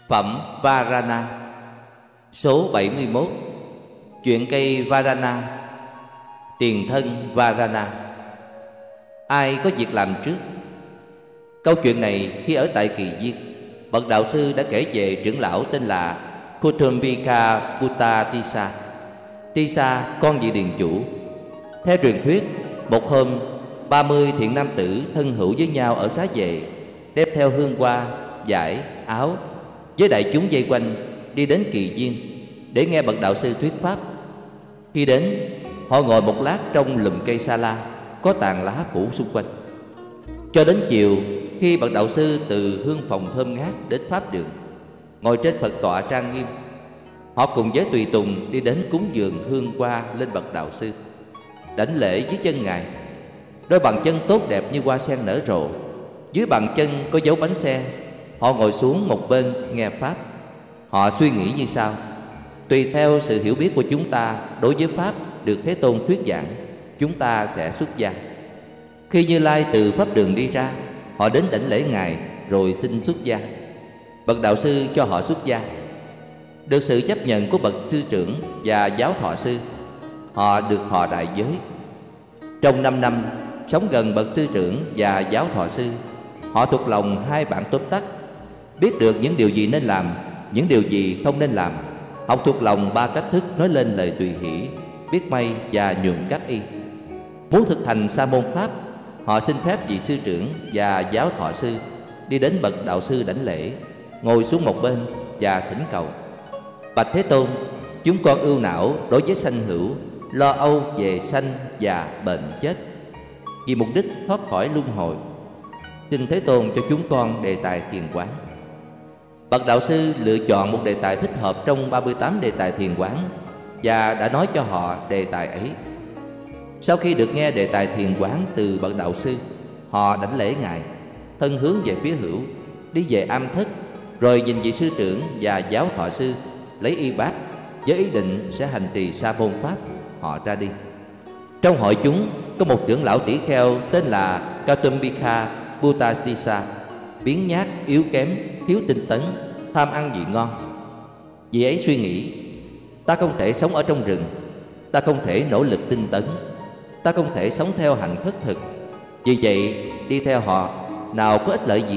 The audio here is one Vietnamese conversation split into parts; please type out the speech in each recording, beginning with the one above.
Phẩm Varana. Số 71. Chuyện cây Varana. Tiền thân Varana. Ai có việc làm trước? Câu chuyện này khi ở tại Kỳ Viên, bậc đạo sư đã kể về trưởng lão tên là Kutumbika Bhuttatissa. Tissa con vị điền chủ. Theo truyền thuyết, một hôm 30 thiện nam tử thân hữu với nhau ở xá vệ, đem theo hương hoa, vải, áo, với đại chúng vây quanh đi đến Kỳ Viên để nghe bậc đạo sư thuyết pháp. Khi đến, họ ngồi một lát trong lùm cây sa la có tàn lá phủ xung quanh. Cho đến chiều, khi bậc đạo sư từ hương phòng thơm ngát đến pháp đường, ngồi trên Phật tọa trang nghiêm, họ cùng với tùy tùng đi đến cúng dường hương hoa lên bậc đạo sư, đảnh lễ dưới chân ngài. Đôi bàn chân tốt đẹp như hoa sen nở rộ, dưới bàn chân có dấu bánh xe. Họ ngồi xuống một bên nghe pháp. Họ suy nghĩ như sau: tùy theo sự hiểu biết của chúng ta đối với pháp được Thế Tôn thuyết giảng, chúng ta sẽ xuất gia. Khi Như Lai từ pháp đường đi ra, họ đến đảnh lễ ngài rồi xin xuất gia. Bậc đạo sư cho họ xuất gia. Được sự chấp nhận của bậc sư trưởng và giáo thọ sư, họ được thọ đại giới. Trong 5 năm sống gần bậc sư trưởng và giáo thọ sư, họ thuộc lòng hai bản tóm tắt, biết được những điều gì nên làm, những điều gì không nên làm. Học thuộc lòng 3 cách thức nói lên lời tùy hỷ, biết may và nhuộm các y. Muốn thực hành sa môn pháp, họ xin phép vị sư trưởng và giáo thọ sư đi đến bậc đạo sư đảnh lễ, ngồi xuống một bên và thỉnh cầu: bạch Thế Tôn, chúng con ưu não đối với sanh hữu, lo âu về sanh già bệnh chết, vì mục đích thoát khỏi luân hồi. Xin Thế Tôn cho chúng con đề tài thiền quán. Bậc đạo sư lựa chọn một đề tài thích hợp trong 38 đề tài thiền quán và đã nói cho họ đề tài ấy. Sau khi được nghe đề tài thiền quán từ bậc đạo sư, họ đảnh lễ ngài, thân hướng về phía hữu, đi về am thất, rồi nhìn vị sư trưởng và giáo thọ sư lấy y bát với ý định sẽ hành trì sa môn pháp. Họ ra đi. Trong hội chúng có một trưởng lão tỷ kheo tên là Kutumbika Bhuttatissa, biếng nhác, yếu kém, thiếu tinh tấn, tham ăn vị ngon. Vị ấy suy nghĩ: ta không thể sống ở trong rừng, ta không thể nỗ lực tinh tấn, ta không thể sống theo hạnh khất thực. Vì vậy đi theo họ nào có ích lợi gì?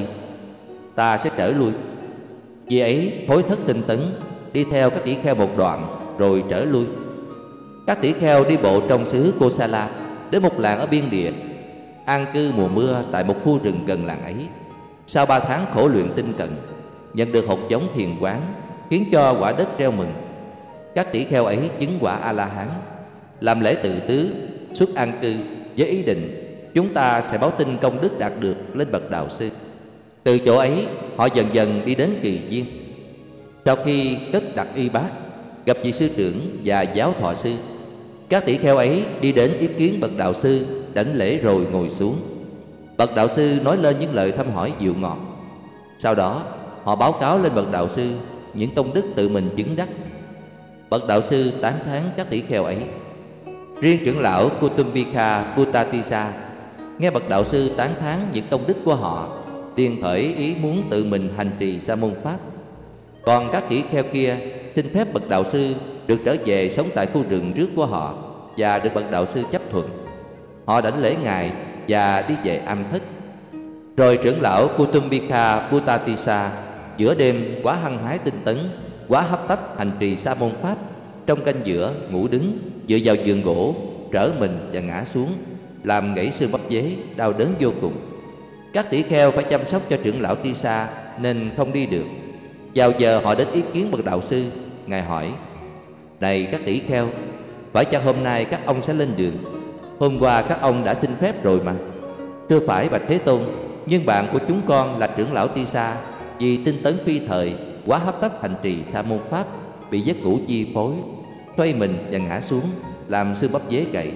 Ta sẽ trở lui. Vì ấy hối thất tinh tấn, đi theo các tỷ kheo một đoạn rồi trở lui. Các tỷ kheo đi bộ trong xứ Kosala đến một làng ở biên địa, an cư mùa mưa tại một khu rừng gần làng ấy. Sau 3 tháng khổ luyện tinh cần, nhận được hột giống thiền quán, khiến cho quả đất reo mừng. Các tỷ kheo ấy chứng quả A-la-hán, làm lễ tự tứ, xuất an cư với ý định chúng ta sẽ báo tin công đức đạt được lên bậc đạo sư. Từ chỗ ấy họ dần dần đi đến Kỳ Viên. Sau khi cất đặt y bát, gặp vị sư trưởng và giáo thọ sư, các tỷ kheo ấy đi đến ý kiến bậc đạo sư, đảnh lễ rồi ngồi xuống. Bậc đạo sư nói lên những lời thăm hỏi dịu ngọt. Sau đó họ báo cáo lên bậc đạo sư những công đức tự mình chứng đắc. Bậc đạo sư tán thán các tỷ kheo ấy. Riêng trưởng lão Kutumbika Bhuttatissa nghe bậc đạo sư tán thán những công đức của họ, liền khởi ý muốn tự mình hành trì sa môn pháp. Còn các tỷ kheo kia xin phép bậc đạo sư được trở về sống tại khu rừng trước của họ, và được bậc đạo sư chấp thuận. Họ đảnh lễ ngài và đi về am thất. Rồi trưởng lão Kutumbika Bhuttatissa giữa đêm quá hăng hái tinh tấn, quá hấp tấp hành trì sa môn pháp. Trong canh giữa ngủ đứng, dựa vào giường gỗ, trở mình và ngã xuống, làm gãy xương bắp dế, đau đớn vô cùng. Các tỷ kheo phải chăm sóc cho trưởng lão Tissa nên không đi được. Vào giờ họ đến ý kiến bậc đạo sư, ngài hỏi: này các tỷ kheo, phải chăng hôm nay các ông sẽ lên đường? Hôm qua các ông đã xin phép rồi mà. Thưa phải bạch Thế Tôn, nhưng bạn của chúng con là trưởng lão Tissa, vì tinh tấn phi thời, quá hấp tấp hành trì sa môn pháp, bị giấc ngủ chi phối, xoay mình và ngã xuống, làm xương bắp dế gãy.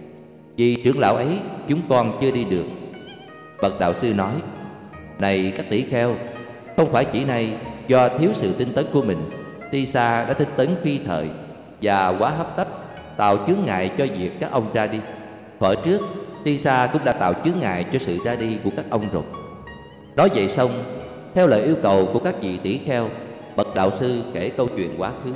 Vì trưởng lão ấy, chúng con chưa đi được. Bậc đạo sư nói: này các tỷ kheo, không phải chỉ này do thiếu sự tinh tấn của mình, Tissa đã tinh tấn phi thời và quá hấp tấp, tạo chướng ngại cho việc các ông ra đi. Thuở trước, Tissa cũng đã tạo chướng ngại cho sự ra đi của các ông rồi. Nói vậy xong, theo lời yêu cầu của các vị tỷ kheo, bậc đạo sư kể câu chuyện quá khứ.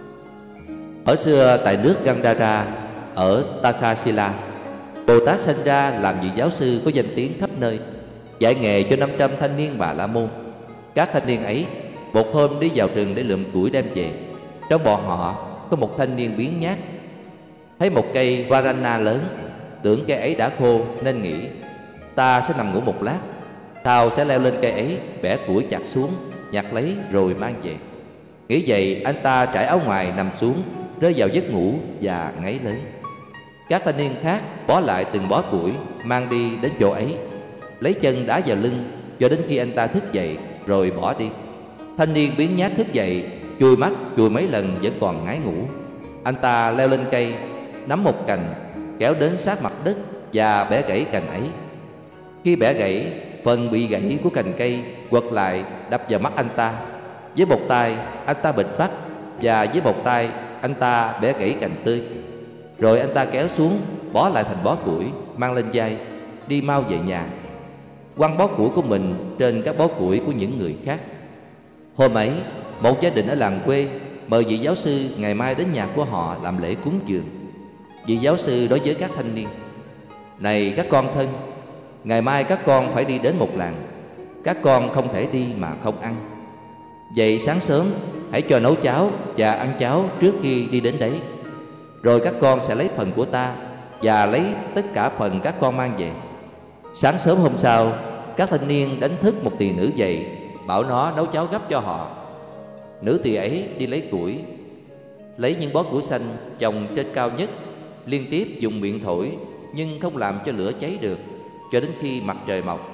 Ở xưa tại nước Gandhara ở Takshila, Bồ Tát sanh ra làm vị giáo sư có danh tiếng khắp nơi, dạy nghề cho 500 thanh niên Bà La Môn. Các thanh niên ấy một hôm đi vào rừng để lượm củi đem về. Trong bọn họ có một thanh niên biếng nhác, thấy một cây varana lớn, tưởng cây ấy đã khô nên nghĩ ta sẽ nằm ngủ một lát, sau sẽ leo lên cây ấy, bẻ củi chặt xuống, nhặt lấy rồi mang về. Nghĩ vậy, anh ta trải áo ngoài nằm xuống, rơi vào giấc ngủ và ngáy lớn. Các thanh niên khác bó lại từng bó củi, mang đi đến chỗ ấy, lấy chân đá vào lưng cho đến khi anh ta thức dậy rồi bỏ đi. Thanh niên biếng nhác thức dậy, chùi mắt chùi mấy lần vẫn còn ngái ngủ. Anh ta leo lên cây, nắm một cành, kéo đến sát mặt đất và bẻ gãy cành ấy. Khi bẻ gãy, phần bị gãy của cành cây quật lại đập vào mắt anh ta. Với một tay anh ta bịt mắt, và với một tay anh ta bẻ gãy cành tươi. Rồi anh ta kéo xuống, bó lại thành bó củi, mang lên vai, đi mau về nhà, quăng bó củi của mình trên các bó củi của những người khác. Hôm ấy, một gia đình ở làng quê mời vị giáo sư ngày mai đến nhà của họ làm lễ cúng dường. Vị giáo sư đối với các thanh niên: này các con thân, ngày mai các con phải đi đến một làng. Các con không thể đi mà không ăn. Vậy sáng sớm hãy cho nấu cháo và ăn cháo trước khi đi đến đấy. Rồi các con sẽ lấy phần của ta và lấy tất cả phần các con mang về. Sáng sớm hôm sau, các thanh niên đánh thức một tỳ nữ dậy, bảo nó nấu cháo gấp cho họ. Nữ tỳ ấy đi lấy củi, lấy những bó củi xanh trồng trên cao nhất, liên tiếp dùng miệng thổi nhưng không làm cho lửa cháy được, cho đến khi mặt trời mọc.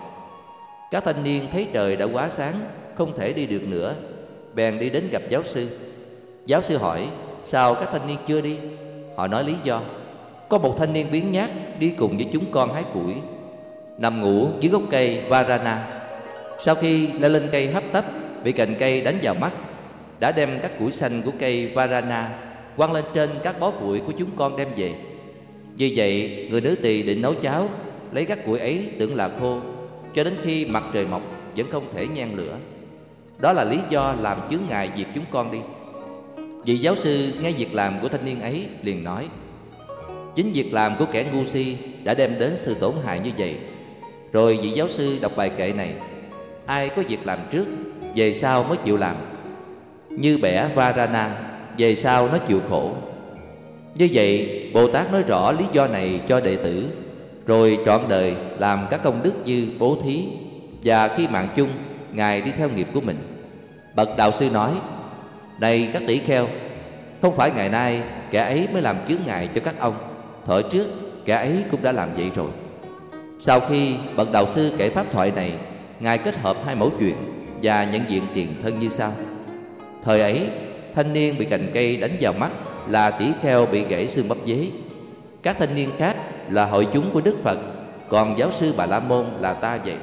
Các thanh niên thấy trời đã quá sáng, không thể đi được nữa, bèn đi đến gặp giáo sư. Giáo sư hỏi sao các thanh niên chưa đi. Họ nói lý do: có một thanh niên biếng nhác đi cùng với chúng con hái củi, nằm ngủ dưới gốc cây varana. Sau khi leo lên cây hấp tấp, bị cành cây đánh vào mắt, đã đem các củi xanh của cây varana quăng lên trên các bó củi của chúng con đem về. Vì vậy, người nữ tỳ định nấu cháo, lấy các củi ấy tưởng là khô, cho đến khi mặt trời mọc vẫn không thể nhen lửa. Đó là lý do làm chướng ngại việc chúng con đi. Vị giáo sư nghe việc làm của thanh niên ấy liền nói: chính việc làm của kẻ ngu si đã đem đến sự tổn hại như vậy. Rồi vị giáo sư đọc bài kệ này: ai có việc làm trước, về sau mới chịu làm. Như bẻ varana, về sau nó chịu khổ. Như vậy, Bồ Tát nói rõ lý do này cho đệ tử, rồi trọn đời làm các công đức như bố thí, và khi mạng chung, Ngài đi theo nghiệp của mình. Bậc đạo sư nói: này các tỷ kheo, không phải ngày nay kẻ ấy mới làm chướng ngại cho các ông, thuở trước kẻ ấy cũng đã làm vậy rồi. Sau khi bậc đạo sư kể pháp thoại này, Ngài kết hợp hai mẫu chuyện và nhận diện tiền thân như sau. Thời ấy, thanh niên bị cành cây đánh vào mắt là tỷ kheo bị gãy xương bắp dế. Các thanh niên khác là hội chúng của Đức Phật, còn giáo sư Bà La Môn là ta vậy.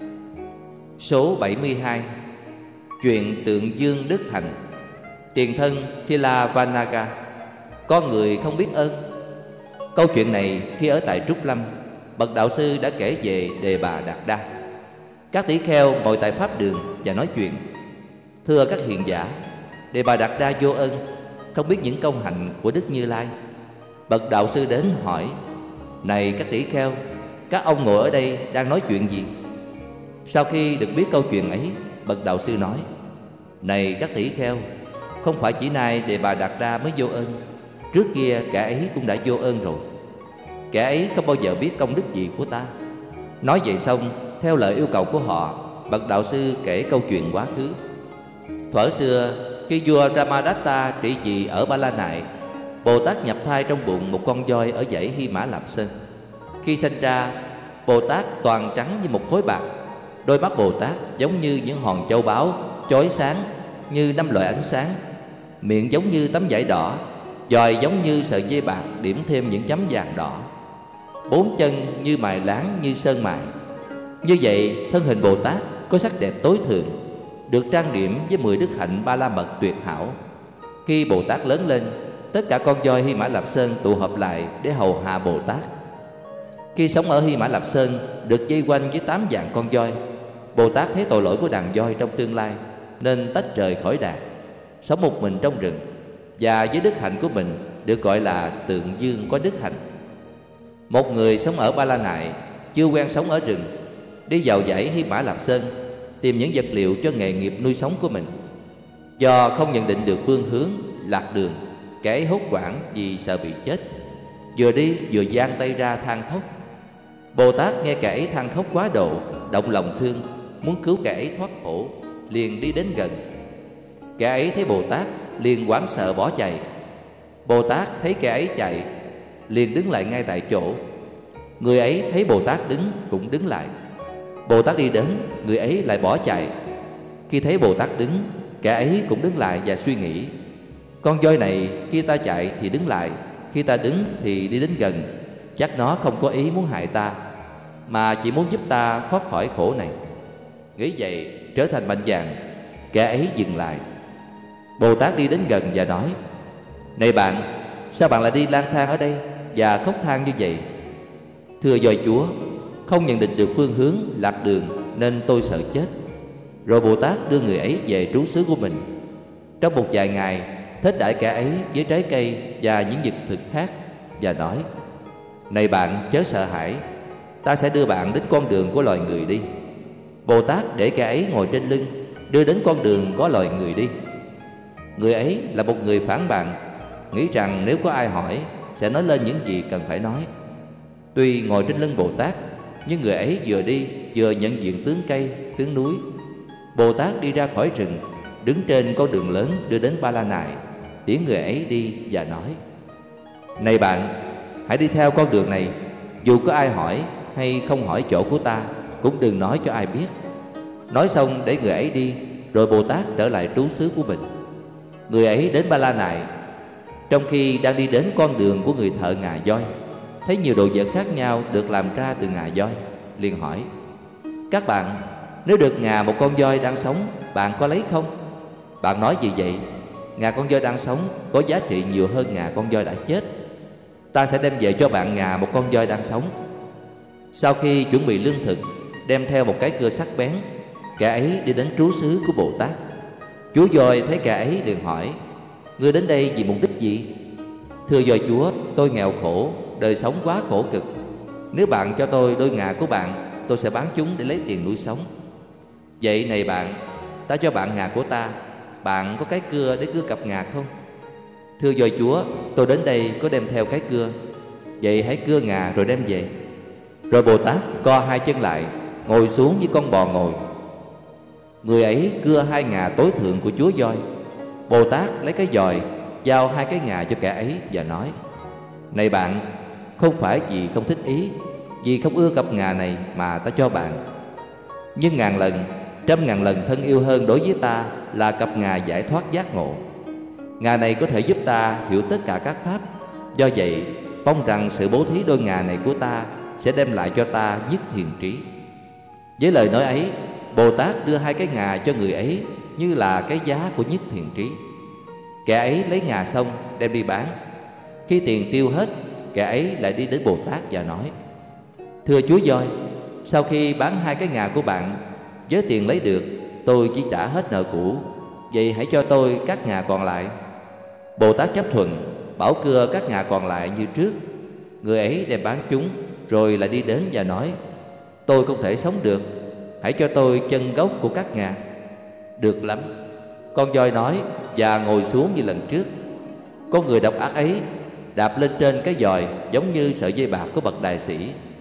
Số 72. Chuyện tượng Dương Đức Hạnh. Tiền thân Sila Vanaga. Có người không biết ơn. Câu chuyện này khi ở tại Trúc Lâm, bậc đạo sư đã kể về Đề Bà Đạt Đa. Các tỷ kheo ngồi tại pháp đường và nói chuyện: thưa các hiền giả, Đề Bà Đạt Đa vô ơn, không biết những công hạnh của Đức Như Lai. Bậc đạo sư đến hỏi: này các tỷ kheo, các ông ngồi ở đây đang nói chuyện gì? Sau khi được biết câu chuyện ấy, bậc đạo sư nói: này các tỷ kheo, không phải chỉ nay Đề Bà Đạt Đa mới vô ơn, trước kia kẻ ấy cũng đã vô ơn rồi. Kẻ ấy không bao giờ biết công đức gì của ta. Nói vậy xong, theo lời yêu cầu của họ, bậc đạo sư kể câu chuyện quá khứ. Thuở xưa, khi vua Ramadatta trị vì ở Ba La Nại, Bồ Tát nhập thai trong bụng một con voi ở dãy Hy Mã Lạp Sơn. Khi sinh ra, Bồ Tát toàn trắng như một khối bạc. Đôi mắt Bồ Tát giống như những hòn châu báu chói sáng như 5 loại ánh sáng. Miệng giống như tấm vải đỏ, dòi giống như sợi dây bạc điểm thêm những chấm vàng đỏ. 4 chân như mài láng như sơn mài. Như vậy, thân hình Bồ Tát có sắc đẹp tối thượng, được trang điểm với 10 đức hạnh ba la mật tuyệt hảo. Khi Bồ Tát lớn lên, tất cả con voi Hy Mã Lạp Sơn tụ họp lại để hầu hạ Bồ Tát. Khi sống ở Hy Mã Lạp Sơn, được vây quanh với 8 vạn con voi, Bồ Tát thấy tội lỗi của đàn voi trong tương lai, nên tách rời khỏi đàn. sống một mình trong rừng, và với đức hạnh của mình được gọi là tượng dương có đức hạnh. Một người sống ở Ba La Nại, chưa quen sống ở rừng, đi vào dãy Hy Mã Lạp Sơn tìm những vật liệu cho nghề nghiệp nuôi sống của mình. Do không nhận định được phương hướng, lạc đường, kẻ ấy hốt hoảng vì sợ bị chết, vừa đi vừa giang tay ra than khóc. Bồ Tát nghe kẻ ấy than khóc quá độ, động lòng thương, muốn cứu kẻ ấy thoát khổ, liền đi đến gần. Kẻ ấy thấy Bồ Tát liền hoảng sợ bỏ chạy. Bồ Tát thấy kẻ ấy chạy, liền đứng lại ngay tại chỗ. Người ấy thấy Bồ Tát đứng cũng đứng lại. Bồ Tát đi đến, người ấy lại bỏ chạy. Khi thấy Bồ Tát đứng, kẻ ấy cũng đứng lại và suy nghĩ: con voi này khi ta chạy thì đứng lại, khi ta đứng thì đi đến gần. Chắc nó không có ý muốn hại ta, mà chỉ muốn giúp ta thoát khỏi khổ này. Nghĩ vậy, trở thành mạnh dạn, kẻ ấy dừng lại. Bồ Tát đi đến gần và nói: này bạn, sao bạn lại đi lang thang ở đây và khóc than như vậy? Thưa voi chúa, không nhận định được phương hướng, lạc đường, nên tôi sợ chết. Rồi Bồ Tát đưa người ấy về trú xứ của mình. Trong một vài ngày, thết đãi kẻ ấy với trái cây và những vật thực khác, và nói: này bạn, chớ sợ hãi, ta sẽ đưa bạn đến con đường của loài người đi. Bồ Tát để kẻ ấy ngồi trên lưng, đưa đến con đường có loài người đi. Người ấy là một người phản bạn, nghĩ rằng nếu có ai hỏi sẽ nói lên những gì cần phải nói. Tuy ngồi trên lưng Bồ Tát, nhưng người ấy vừa đi vừa nhận diện tướng cây, tướng núi. Bồ Tát đi ra khỏi rừng, đứng trên con đường lớn đưa đến Ba La Nại, tiễn người ấy đi và nói: này bạn, hãy đi theo con đường này. Dù có ai hỏi hay không hỏi chỗ của ta, cũng đừng nói cho ai biết. Nói xong để người ấy đi, rồi Bồ Tát trở lại trú xứ của mình. Người ấy đến Ba La Nại. Trong khi đang đi đến con đường của người thợ ngà voi, thấy nhiều đồ vật khác nhau được làm ra từ ngà voi, liền hỏi: các bạn, nếu được ngà một con voi đang sống, bạn có lấy không? Bạn nói gì vậy? Ngà con voi đang sống có giá trị nhiều hơn ngà con voi đã chết. Ta sẽ đem về cho bạn ngà một con voi đang sống. Sau khi chuẩn bị lương thực, đem theo một cái cưa sắc bén, kẻ ấy đi đến trú xứ của Bồ Tát. Chúa voi thấy kẻ ấy liền hỏi: ngươi đến đây vì mục đích gì? Thưa voi chúa, tôi nghèo khổ, đời sống quá khổ cực. Nếu bạn cho tôi đôi ngà của bạn, tôi sẽ bán chúng để lấy tiền nuôi sống. Vậy này bạn, ta cho bạn ngà của ta, bạn có cái cưa để cưa cặp ngà không? Thưa voi chúa, tôi đến đây có đem theo cái cưa. Vậy hãy cưa ngà rồi đem về. Rồi Bồ Tát co hai chân lại, ngồi xuống như con bò ngồi. Người ấy cưa hai ngà tối thượng của chúa voi. Bồ Tát lấy cái dòi, giao hai cái ngà cho kẻ ấy và nói: này bạn, không phải vì không thích ý, vì không ưa cặp ngà này mà ta cho bạn. Nhưng ngàn lần, trăm ngàn lần thân yêu hơn đối với ta là cặp ngà giải thoát giác ngộ. Ngà này có thể giúp ta hiểu tất cả các pháp. Do vậy, mong rằng sự bố thí đôi ngà này của ta sẽ đem lại cho ta nhất hiền trí. Với lời nói ấy, Bồ Tát đưa hai cái ngà cho người ấy như là cái giá của nhất thiện trí. Kẻ ấy lấy ngà xong đem đi bán. Khi tiền tiêu hết, kẻ ấy lại đi đến Bồ Tát và nói: thưa chúa voi, sau khi bán hai cái ngà của bạn, với tiền lấy được tôi chỉ trả hết nợ cũ. Vậy hãy cho tôi các ngà còn lại. Bồ Tát chấp thuận, bảo cưa các ngà còn lại như trước. Người ấy đem bán chúng, rồi lại đi đến và nói: tôi không thể sống được, hãy cho tôi chân gốc của các ngà. Được lắm, con voi nói, và ngồi xuống như lần trước. Con người độc ác ấy đạp lên trên cái dòi giống như sợi dây bạc của bậc đại sĩ,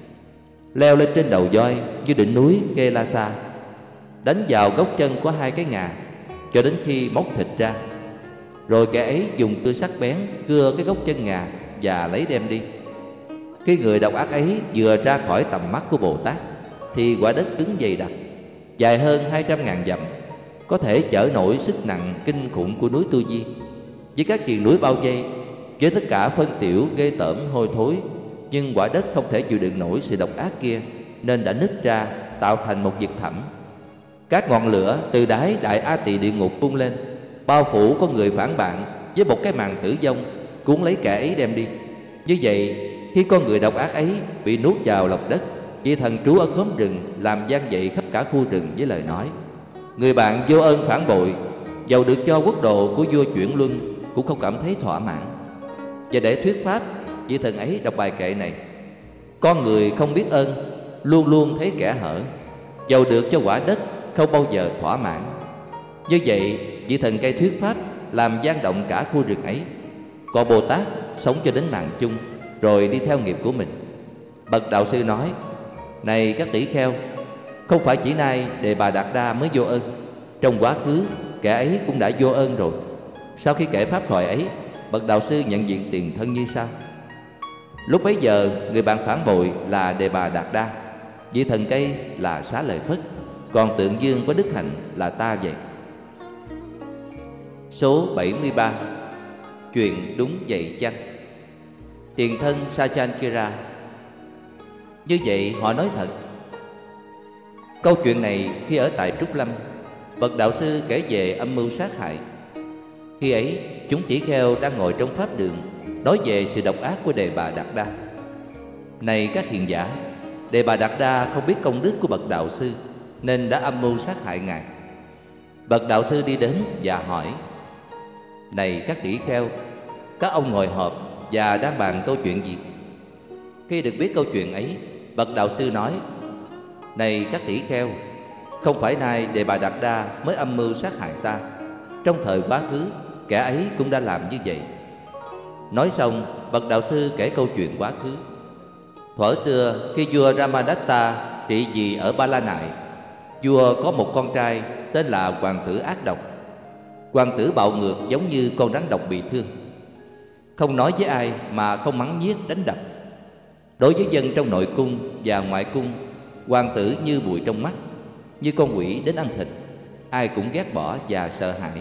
leo lên trên đầu voi như đỉnh núi Kelasa, đánh vào gốc chân của hai cái ngà cho đến khi móc thịt ra. Rồi kẻ ấy dùng cưa sắc bén cưa cái gốc chân ngà và lấy đem đi. Khi người độc ác ấy vừa ra khỏi tầm mắt của Bồ Tát, thì quả đất cứng dày đặc, dài hơn 200.000 dặm, có thể chở nổi sức nặng kinh khủng của núi Tu Di, với các triền núi bao vây, với tất cả phân tiểu ghê tởm hôi thối. Nhưng quả đất không thể chịu đựng nổi sự độc ác kia, nên đã nứt ra tạo thành một vực thẳm. Các ngọn lửa từ đáy đại A Tỳ địa ngục bung lên, bao phủ con người phản bạn với một cái màn tử vong, cuốn lấy kẻ ấy đem đi. Như vậy, khi con người độc ác ấy bị nuốt vào lòng đất, vị thần trú ở khóm rừng làm vang dậy khắp cả khu rừng với lời nói: người bạn vô ơn phản bội, dầu được cho quốc độ của vua chuyển luân cũng không cảm thấy thỏa mãn. Và để thuyết pháp, vị thần ấy đọc bài kệ này: con người không biết ơn, luôn luôn thấy kẽ hở, dầu được cho quả đất không bao giờ thỏa mãn. Như vậy, vị thần cây thuyết pháp làm vang động cả khu rừng ấy. Còn Bồ Tát sống cho đến mạng chung, rồi đi theo nghiệp của mình. Bậc đạo sư nói: này các tỷ kheo, không phải chỉ nay Đề Bà Đạt Đa mới vô ơn, trong quá khứ kẻ ấy cũng đã vô ơn rồi. Sau khi kể pháp thoại ấy, bậc đạo sư nhận diện tiền thân như sau. Lúc bấy giờ, người bạn phản bội là Đề Bà Đạt Đa, vị thần cây là Xá Lợi Phất, còn tượng dương có đức hạnh là ta vậy. Số 73. Chuyện đúng vậy chăng? Tiền thân Sachankira. Như vậy họ nói thật. Câu chuyện này khi ở tại Trúc Lâm, bậc đạo sư kể về âm mưu sát hại. Khi ấy, chúng tỷ kheo đang ngồi trong pháp đường, nói về sự độc ác của Đề Bà Đạt Đa. Này các hiền giả, Đề Bà Đạt Đa không biết công đức của bậc đạo sư, nên đã âm mưu sát hại ngài. Bậc đạo sư đi đến và hỏi: này các tỷ kheo, các ông ngồi họp và đang bàn câu chuyện gì? Khi được biết câu chuyện ấy, bậc đạo sư nói: này các tỷ kheo, không phải nay Đề Bà Đạt Đa mới âm mưu sát hại ta, trong thời quá khứ kẻ ấy cũng đã làm như vậy. Nói xong, bậc đạo sư kể câu chuyện quá khứ. Thuở xưa, khi vua Ramadatta trị vì ở Ba La Nại, vua có một con trai tên là hoàng tử ác độc. Hoàng tử bạo ngược giống như con rắn độc bị thương, không nói với ai mà không mắng nhiếc đánh đập. Đối với dân trong nội cung và ngoại cung, hoàng tử như bụi trong mắt, như con quỷ đến ăn thịt, ai cũng ghét bỏ và sợ hãi.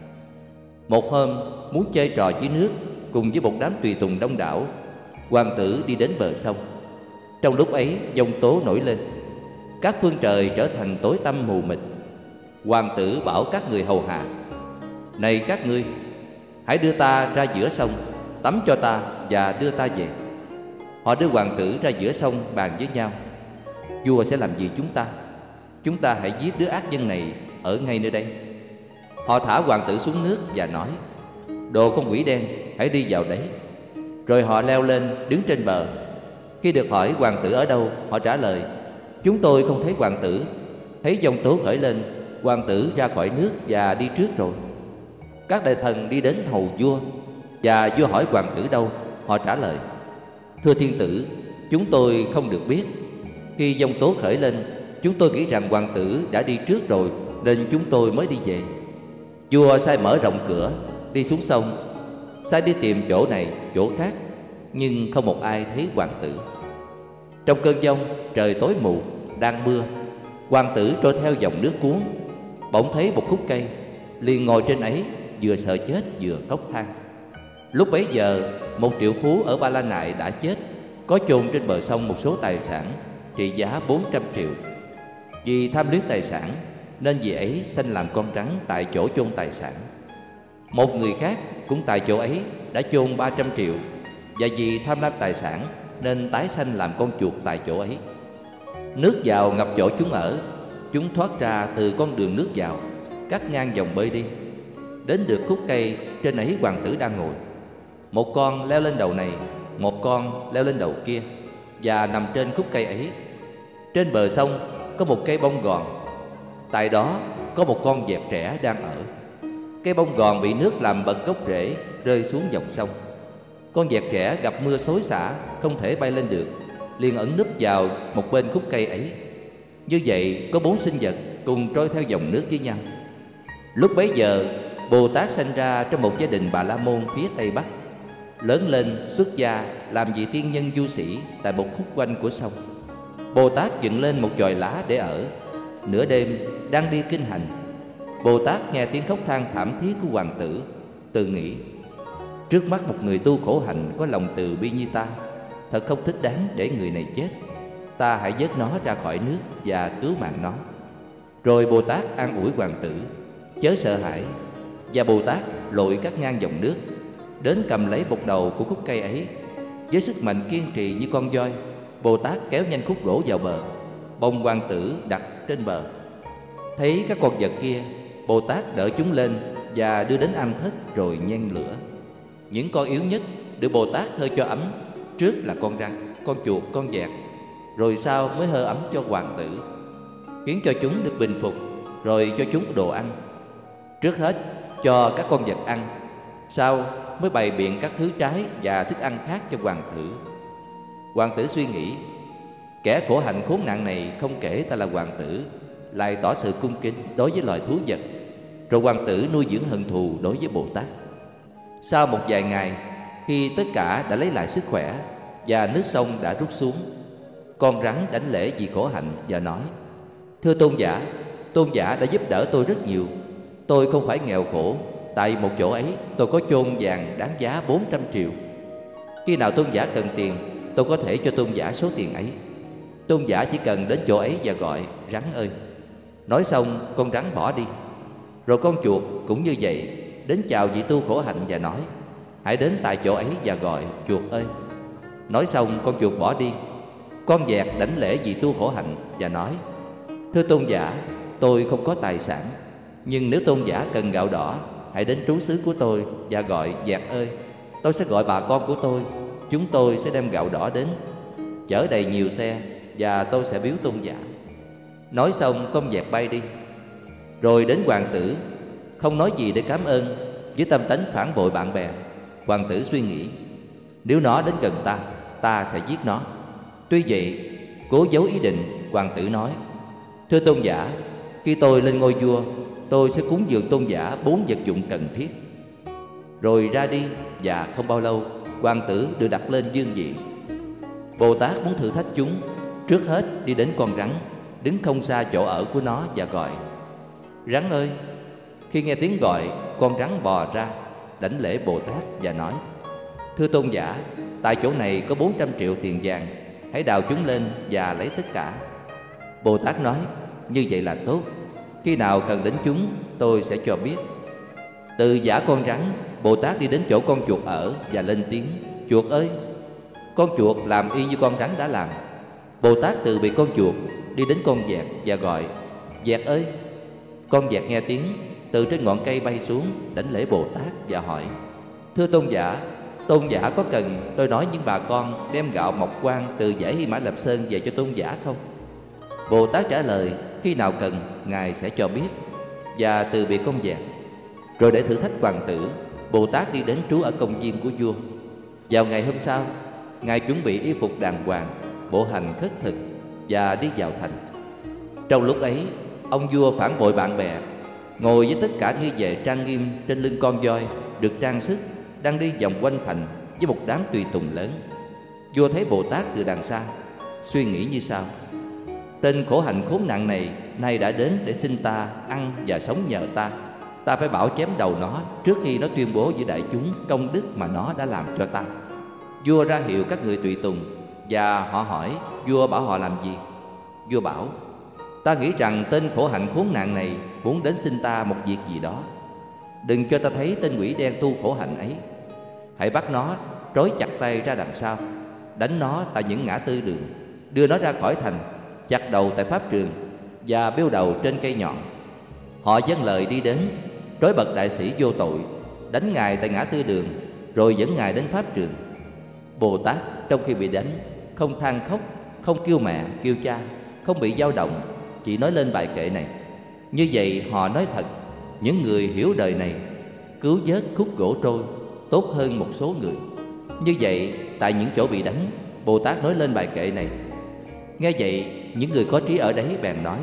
Một hôm, muốn chơi trò dưới nước cùng với một đám tùy tùng đông đảo, hoàng tử đi đến bờ sông. Trong lúc ấy, giông tố nổi lên, các phương trời trở thành tối tăm mù mịt. Hoàng tử bảo các người hầu hạ: này các ngươi, hãy đưa ta ra giữa sông, tắm cho ta và đưa ta về. Họ đưa hoàng tử ra giữa sông bàn với nhau: vua sẽ làm gì chúng ta? Chúng ta hãy giết đứa ác nhân này ở ngay nơi đây. Họ thả hoàng tử xuống nước và nói: đồ con quỷ đen, hãy đi vào đấy. Rồi họ leo lên đứng trên bờ. Khi được hỏi hoàng tử ở đâu, họ trả lời: chúng tôi không thấy hoàng tử. Thấy giông tố khởi lên, hoàng tử ra khỏi nước và đi trước rồi. Các đại thần đi đến hầu vua, và vua hỏi hoàng tử đâu. Họ trả lời: thưa thiên tử, chúng tôi không được biết. Khi giông tố khởi lên, chúng tôi nghĩ rằng hoàng tử đã đi trước rồi, nên chúng tôi mới đi về. Vua sai mở rộng cửa, đi xuống sông, sai đi tìm chỗ này chỗ khác, nhưng không một ai thấy hoàng tử. Trong cơn giông, trời tối mù, đang mưa. Hoàng tử trôi theo dòng nước cuốn, bỗng thấy một khúc cây, liền ngồi trên ấy, vừa sợ chết vừa khóc than. Lúc bấy giờ, một triệu phú ở Ba La Nại đã chết, có chôn trên bờ sông một số tài sản trị giá 400 triệu. Vì tham luyến tài sản, nên vị ấy sanh làm con rắn tại chỗ chôn tài sản. Một người khác cũng tại chỗ ấy đã chôn 300 triệu, và vì tham lam tài sản nên tái sanh làm con chuột tại chỗ ấy. Nước vào ngập chỗ chúng ở, chúng thoát ra từ con đường nước vào, cắt ngang dòng bơi đi. Đến được khúc cây, trên ấy hoàng tử đang ngồi. Một con leo lên đầu này, một con leo lên đầu kia, và nằm trên khúc cây ấy. Trên bờ sông có một cây bông gòn, tại đó có một con vẹt trẻ đang ở. Cây bông gòn bị nước làm bật gốc rễ, rơi xuống dòng sông. Con vẹt trẻ gặp mưa xối xả, không thể bay lên được, liền ẩn núp vào một bên khúc cây ấy. Như vậy có 4 sinh vật cùng trôi theo dòng nước với nhau. Lúc bấy giờ, Bồ Tát sanh ra trong một gia đình Bà La Môn phía Tây Bắc. Lớn lên xuất gia làm vị tiên nhân du sĩ tại một khúc quanh của sông. Bồ Tát dựng lên một chòi lá để ở. Nửa đêm đang đi kinh hành, Bồ Tát nghe tiếng khóc than thảm thiết của hoàng tử, tự nghĩ: trước mắt một người tu khổ hạnh có lòng từ bi như ta, thật không thích đáng để người này chết. Ta hãy vớt nó ra khỏi nước và cứu mạng nó. Rồi Bồ Tát an ủi hoàng tử: chớ sợ hãi. Và Bồ Tát lội cắt ngang dòng nước, đến cầm lấy một đầu của khúc cây ấy. Với sức mạnh kiên trì như con voi, Bồ Tát kéo nhanh khúc gỗ vào bờ, bồng hoàng tử đặt trên bờ. Thấy các con vật kia, Bồ Tát đỡ chúng lên và đưa đến am thất rồi nhen lửa. Những con yếu nhất được Bồ Tát hơi cho ấm. Trước là con rắn, con chuột, con vẹt, rồi sau mới hơi ấm cho hoàng tử, khiến cho chúng được bình phục, rồi cho chúng đồ ăn. Trước hết cho các con vật ăn, sau mới bày biện các thứ trái và thức ăn khác cho hoàng tử. Hoàng tử suy nghĩ, kẻ khổ hạnh khốn nạn này không kể ta là hoàng tử, lại tỏ sự cung kính đối với loài thú vật. Rồi hoàng tử nuôi dưỡng hận thù đối với Bồ Tát. Sau một vài ngày, khi tất cả đã lấy lại sức khỏe và nước sông đã rút xuống, con rắn đảnh lễ vì khổ hạnh và nói: Thưa tôn giả đã giúp đỡ tôi rất nhiều. Tôi không phải nghèo khổ, tại một chỗ ấy tôi có chôn vàng đáng giá 400 triệu. Khi nào tôn giả cần tiền, tôi có thể cho tôn giả số tiền ấy. Tôn giả chỉ cần đến chỗ ấy và gọi: Rắn ơi. Nói xong, con rắn bỏ đi. Rồi con chuột cũng như vậy, đến chào vị tu khổ hạnh và nói: Hãy đến tại chỗ ấy và gọi: Chuột ơi. Nói xong, con chuột bỏ đi. Con vẹt đảnh lễ vị tu khổ hạnh và nói: Thưa tôn giả, tôi không có tài sản, nhưng nếu tôn giả cần gạo đỏ, hãy đến trú xứ của tôi và gọi: Vẹt ơi. Tôi sẽ gọi bà con của tôi, chúng tôi sẽ đem gạo đỏ đến, chở đầy nhiều xe, và tôi sẽ biếu tôn giả. Nói xong, con vẹt bay đi. Rồi đến hoàng tử, không nói gì để cảm ơn. Với tâm tánh phản bội bạn bè, hoàng tử suy nghĩ, nếu nó đến gần ta, ta sẽ giết nó. Tuy vậy, cố giấu ý định, hoàng tử nói: Thưa tôn giả, khi tôi lên ngôi vua, tôi sẽ cúng dường tôn giả 4 vật dụng cần thiết. Rồi ra đi, và không bao lâu, hoàng tử được đặt lên vương vị. Bồ Tát muốn thử thách chúng. Trước hết đi đến con rắn, đứng không xa chỗ ở của nó và gọi: Rắn ơi. Khi nghe tiếng gọi, con rắn bò ra, đảnh lễ Bồ Tát và nói: Thưa tôn giả, tại chỗ này có 400 triệu tiền vàng, hãy đào chúng lên và lấy tất cả. Bồ Tát nói: Như vậy là tốt. Khi nào cần đến chúng, tôi sẽ cho biết. Từ giả con rắn, Bồ Tát đi đến chỗ con chuột ở và lên tiếng: Chuột ơi. Con chuột làm y như con rắn đã làm. Bồ Tát từ biệt con chuột, đi đến con vẹt và gọi: Vẹt ơi. Con vẹt nghe tiếng, từ trên ngọn cây bay xuống, đảnh lễ Bồ Tát và hỏi: Thưa tôn giả có cần tôi nói những bà con đem gạo mộc quan từ dãy Hy Mã Lạp Sơn về cho tôn giả không? Bồ Tát trả lời: Khi nào cần, Ngài sẽ cho biết. Và từ biệt con vẹt. Rồi để thử thách hoàng tử, Bồ Tát đi đến trú ở công viên của vua. Vào ngày hôm sau, Ngài chuẩn bị y phục đàng hoàng, bộ hành khất thực và đi vào thành. Trong lúc ấy, ông vua phản bội bạn bè, ngồi với tất cả nghi vệ trang nghiêm trên lưng con voi được trang sức, đang đi vòng quanh thành với một đám tùy tùng lớn. Vua thấy Bồ Tát từ đằng xa, suy nghĩ như sau: Tên khổ hạnh khốn nạn này nay đã đến để xin ta ăn và sống nhờ ta. Ta phải bảo chém đầu nó trước khi nó tuyên bố với đại chúng công đức mà nó đã làm cho ta. Vua ra hiệu các người tùy tùng, và họ hỏi vua bảo họ làm gì. Vua bảo: Ta nghĩ rằng tên khổ hạnh khốn nạn này muốn đến xin ta một việc gì đó. Đừng cho ta thấy tên quỷ đen tu khổ hạnh ấy. Hãy bắt nó, trói chặt tay ra đằng sau, đánh nó tại những ngã tư đường, đưa nó ra khỏi thành, chặt đầu tại pháp trường và bêu đầu trên cây nhọn. Họ vâng lời đi đến, trói bật đại sĩ vô tội, đánh ngài tại ngã tư đường, rồi dẫn ngài đến pháp trường. Bồ Tát trong khi bị đánh, không than khóc, không kêu mẹ kêu cha, không bị dao động, chỉ nói lên bài kệ này: Như vậy họ nói thật, những người hiểu đời này, cứu vớt khúc gỗ trôi tốt hơn một số người. Như vậy, tại những chỗ bị đánh, Bồ Tát nói lên bài kệ này. Nghe vậy, những người có trí ở đấy bèn nói: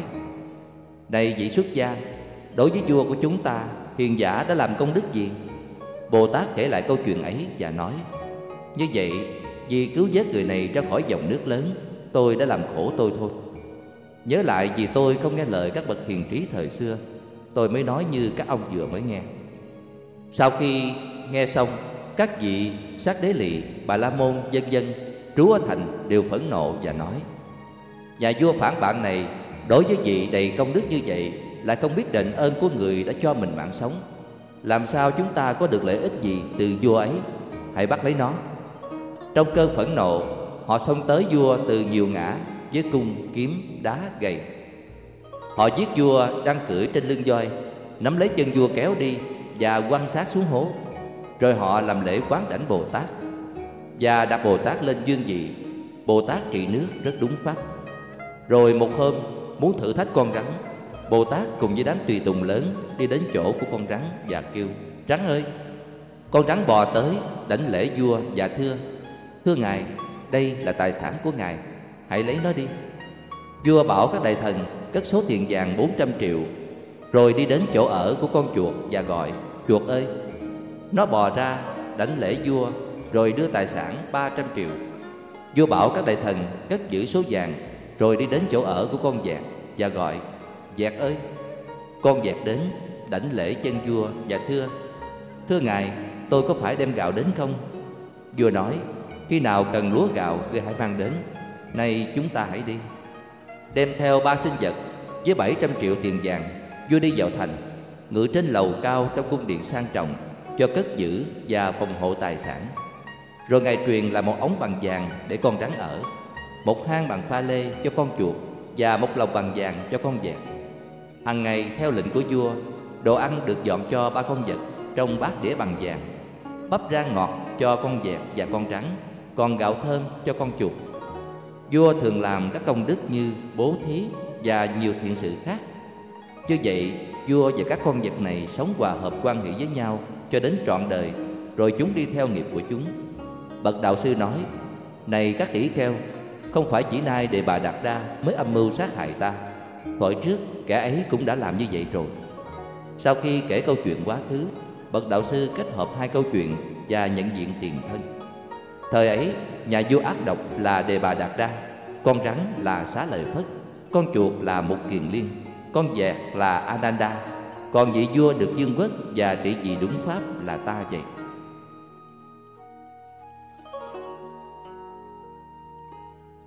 Này vị xuất gia, đối với vua của chúng ta, hiền giả đã làm công đức gì? Bồ Tát kể lại câu chuyện ấy và nói: Như vậy, vì cứu vớt người này ra khỏi dòng nước lớn, tôi đã làm khổ tôi thôi. Nhớ lại vì tôi không nghe lời các bậc hiền trí thời xưa, tôi mới nói như các ông vừa mới nghe. Sau khi nghe xong, các vị Sát Đế Lì, Bà La Môn vân vân trú ở thành đều phẫn nộ và nói: Nhà vua phản bạn này đối với vị đầy công đức như vậy, lại không biết đền ơn của người đã cho mình mạng sống. Làm sao chúng ta có được lợi ích gì từ vua ấy? Hãy bắt lấy nó. Trong cơn phẫn nộ, họ xông tới vua từ nhiều ngã với cung, kiếm, đá, gậy. Họ giết vua đang cưỡi trên lưng voi, nắm lấy chân vua kéo đi và quan sát xuống hố. Rồi họ làm lễ quán đảnh Bồ Tát và đặt Bồ Tát lên dương vị. Bồ Tát trị nước rất đúng pháp. Rồi một hôm muốn thử thách con rắn, Bồ Tát cùng với đám tùy tùng lớn đi đến chỗ của con rắn và kêu: Rắn ơi! Con rắn bò tới đảnh lễ vua và thưa: Thưa ngài, đây là tài sản của ngài, hãy lấy nó đi. Vua bảo các đại thần cất số tiền vàng 400 triệu, rồi đi đến chỗ ở của con chuột và gọi: Chuột ơi! Nó bò ra đảnh lễ vua, rồi đưa tài sản 300 triệu. Vua bảo các đại thần cất giữ số vàng, rồi đi đến chỗ ở của con vẹt và gọi: Vẹt ơi! Con vẹt đến đảnh lễ chân vua và thưa: Thưa ngài, tôi có phải đem gạo đến không? Vua nói: Khi nào cần lúa gạo, ngươi hãy mang đến. Nay chúng ta hãy đi. Đem theo 3 sinh vật với 700 triệu tiền vàng, vua đi vào thành, ngự trên lầu cao trong cung điện sang trọng, cho cất giữ và phòng hộ tài sản. Rồi ngài truyền là một ống bằng vàng để con rắn ở, một hang bằng pha lê cho con chuột và một lồng bằng vàng cho con vẹt. Hằng ngày theo lệnh của vua, đồ ăn được dọn cho 3 con vật trong bát đĩa bằng vàng, bắp rang ngọt cho con vẹt và con rắn, còn gạo thơm cho con chuột. Vua thường làm các công đức như bố thí và nhiều thiện sự khác. Như vậy, vua và các con vật này sống hòa hợp quan hệ với nhau cho đến trọn đời, rồi chúng đi theo nghiệp của chúng. Bậc đạo sư nói: Này các tỷ kheo, không phải chỉ nay Đề Bà Đạt Đa mới âm mưu sát hại ta. Thuở trước kẻ ấy cũng đã làm như vậy rồi. Sau khi kể câu chuyện quá khứ, bậc đạo sư kết hợp 2 câu chuyện và nhận diện tiền thân. Thời ấy, nhà vua ác độc là Đề Bà Đạt Đa, con rắn là Xá Lợi Phất, con chuột là Mục Kiền Liên, con vẹt là Ananda, còn vị vua được dương quốc và trị vì đúng pháp là ta vậy.